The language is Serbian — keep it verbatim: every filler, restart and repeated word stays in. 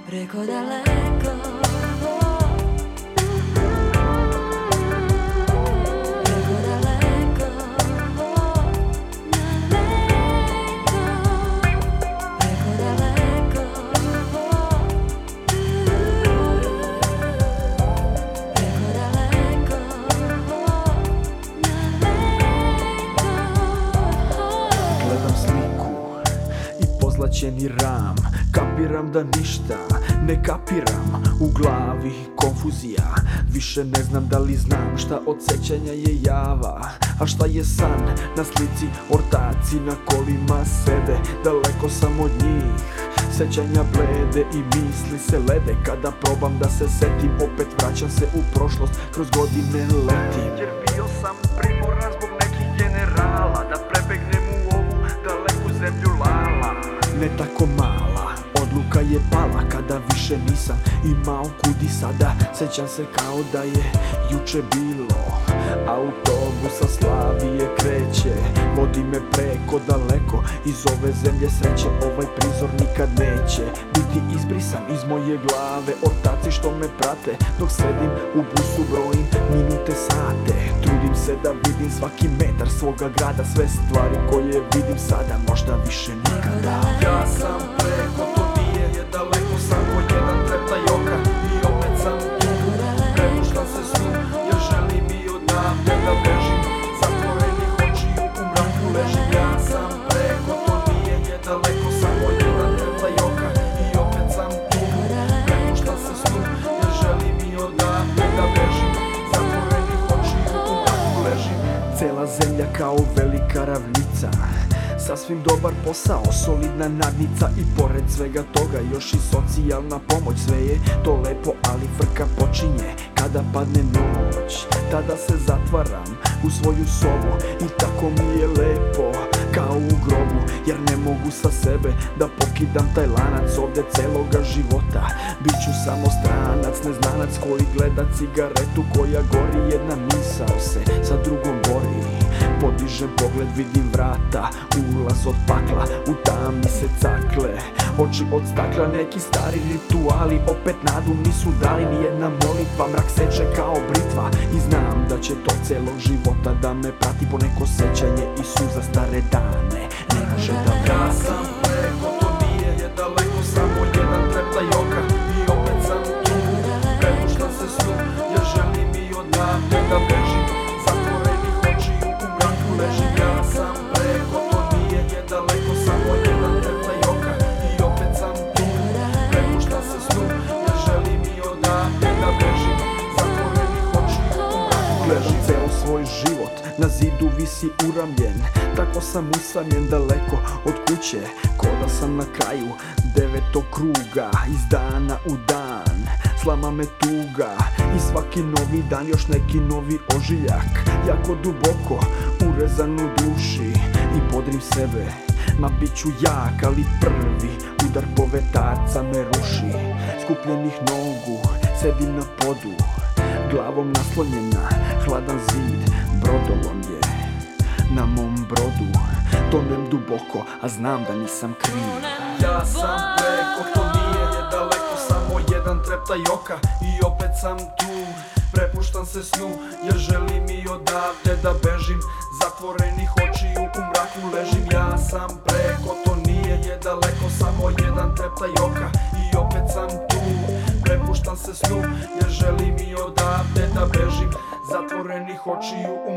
preko daleko. Pozlaćeni ram, kapiram da ništa ne kapiram. U glavi konfuzija, više ne znam da li znam šta od sećanja je java, a šta je san. Na slici ortaci na kolima sede, daleko sam od njih. Sećanja blede i misli se lede, kada probam da se setim, opet vraćam se u prošlost, kroz godine letim. Jer bio sam primoran zbog nekih generala da prebegnem u ovu daleku zemlju lala. Ne tako mala odluka je pala, kada više nisam imao kudi sada. Sećam se kao da je juče bilo, autobusa Slavije kreće, vodi me preko daleko iz ove zemlje sreće. Ovaj prizor nikad neće biti izbrisan iz moje glave. Ortaci što me prate dok sedim u busu, brojim minute, sate. Trudim se da vidim svaki metar svoga grada, sve stvari koje vidim sada možda više nikada. Ja sam preko, to nije je daleko, samo jedan treptaj oka i opet sam tu. Prepuštam se snu jer želim i odavde da bežim, zatvorenih očiju u mraku ležim. Ja sam preko, to nije je daleko, samo jedan treptaj oka i opet sam tu. Prepuštam se snu jer želim i odavde da bežim, zatvorenih očiju u mraku ležim. Cela zemlja kao velika ravnica, sasvim dobar posao, solidna nadnica i pored svega toga još i socijalna pomoć. Sve je to lepo, ali frka počinje kada padne noć. Tada se zatvaram u svoju sobu i tako mi je lepo kao u grobu, jer ne mogu sa sebe da pokidam taj lanac ovde celoga života. Biću samo stranac, neznanac koji gleda cigaretu koja gori. Jedna misao se sa drugom bori, podižem pogled, vidim vrata, ulaz od pakla, u tami se cakle oči od stakla. Neki stari rituali opet nadu nisu dali, nijedna molitva, mrak seče kao britva. I znam da će to celog života da me prati, po neko sećanje i suza stare dane ne može da vrati. Ja sam preko, to nije je daleko, samo jedan treptaj oka i opet sam tu. Prepuštam se snu jer želim i odavde da bežim, zatvorenih očiju u mraku ležim. Ja sam preko, to nije je daleko, samo jedan treptaj oka i opet sam tu. Prepuštam se snu jer želim i odavde da bežim, zatvorenih očiju u mraku ležim. Ceo svoj život na zidu visi uramljen, tako sam usamljen daleko od kuće, ko da sam na kraju devetog kruga. Iz dana u dan slama me tuga i svaki novi dan još neki novi ožiljak, jako duboko urezan u duši. I podrim sebe, ma bit ću jak, ali prvi udar povetarca me ruši. Skupljenih nogu sedim na podu, glavom naslonjena, hladan zid brodolom je na mom brodu. Tonem duboko, a znam da nisam kriv. Ja sam preko, to nije je daleko, samo jedan treptaj oka i opet sam tu. Prepuštam se snu jer želim i odavde da bežim, zatvorenih očiju u mraku ležim. Ja sam preko, to nije je daleko, samo jedan treptaj oka i opet sam tu. Prepuštam se snu jer želim i odavde da bežim, zatvorenih očiju u